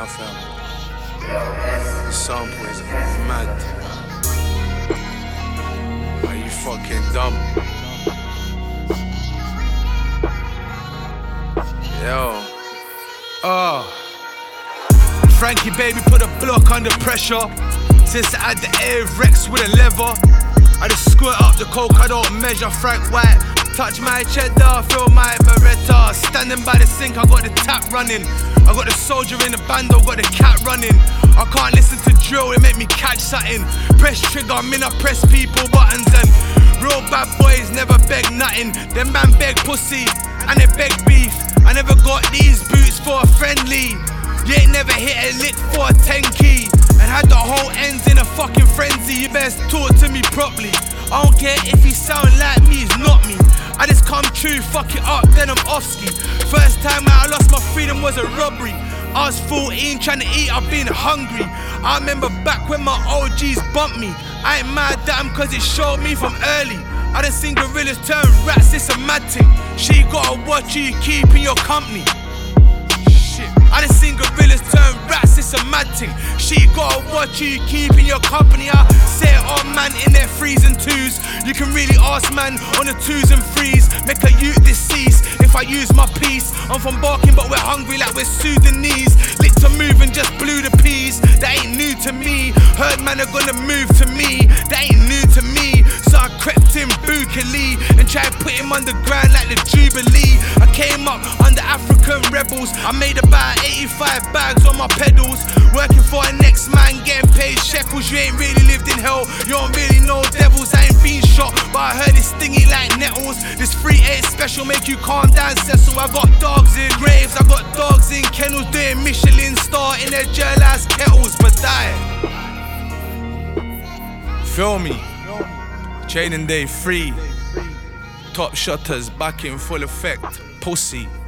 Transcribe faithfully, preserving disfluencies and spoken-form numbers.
Nah, fam. The sample is mad. Are you fucking dumb? Yo. Oh. Frankie baby put a block under pressure. Since I had the air Rex with a lever, I just squirt up the coke, I don't measure. Frank White, touch my cheddar, feel my Beretta. Standing by the sink, I got the tap running. I got the soldier in the bando, got the cat running. I can't listen to drill, it make me catch something. Press trigger, I'm in, I press people buttons. And real bad boys never beg nothing. Them man beg pussy, and they beg beef. I never got these boots for a friendly. You ain't never hit a lick for a ten key. And had the whole ends in a fucking frenzy. You best talk to me properly. I don't care if he sound like me, he's not me. I just come true, fuck it up, then I'm off ski. First time out I lost my freedom was a robbery. I was fourteen trying to eat, I've been hungry. I remember back when my O Gs bumped me. I ain't mad at them cause it showed me from early. I done seen gorillas turn rats, it's a mad thing. Shit, you gotta watch who you keep in your company. Shit, I done seen gorillas turn rats, it's a mad thing. Shit, you gotta watch who you keep in your company. I say it all man in their threes and twos. You can really ask man on the twos and threes. Make a youth deceased if I use my piece. I'm from Barking but we're hungry like we're Sudanese. Lit to move and just blew the peas. That ain't new to me. Heard man are gonna move to me. That ain't new to me. So I crept in bookily and tried put him underground like the Jubilee. I came up under African rebels. I made about eighty-five bags on my pedals. Working for a next man, getting paid shekels. You ain't really lived in hell, you don't really know devils. I ain't been shot, but I heard it stingy like nettles. This three eight special make you calm down, Cecil. I got dogs in graves, I got dogs in kennels. Doing Michelin star in their jail-ass kettles, but die. Feel me? Training day free. Top shutters back in full effect. Pussy.